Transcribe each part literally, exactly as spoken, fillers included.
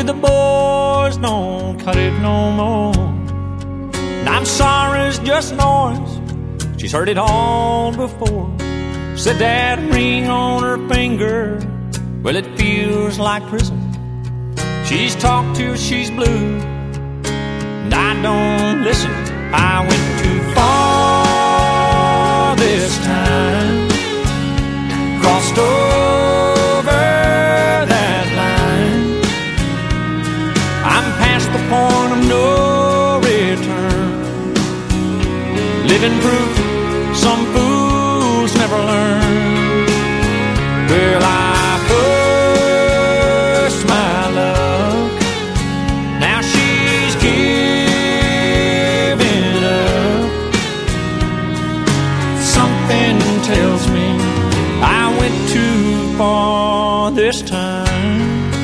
with the boys don't cut it no more. And I'm sorry, it's just noise. She's heard it all before. Said that ring on her finger, well, it feels like prison. She's talked till she's blue, and I don't listen. I went too far this time, crossed over that line. I'm past the point of no return, living proof some fools never learn. Well, I pushed my luck, now she's giving up. Something tells me I went too far this time.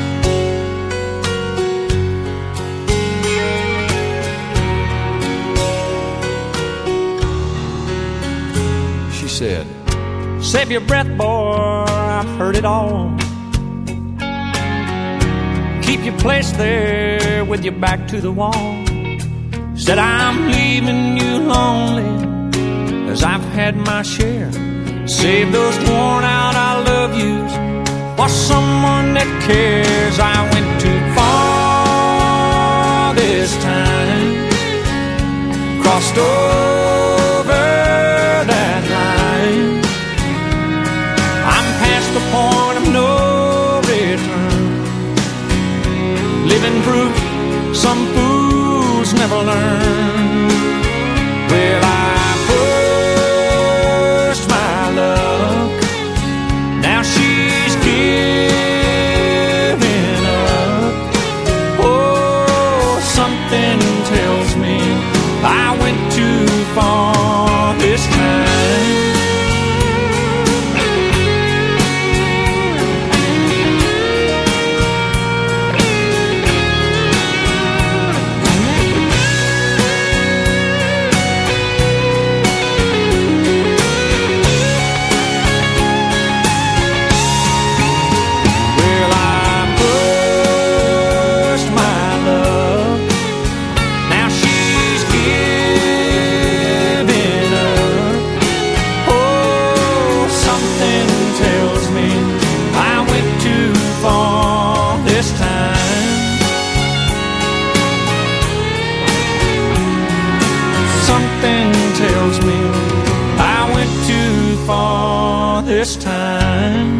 She said, save your breath, boy, I've heard it all. Keep your place there with your back to the wall. Said I'm leaving you lonely, as I've had my share. Save those worn out I love yous for someone that cares. I went too far this time, crossed over that line. I'm past the point of no return, living proof some fools never learn. Well, I pushed my luck, now she's giving up. Oh, something tells me I went too far this time. Something tells me I went too far this time.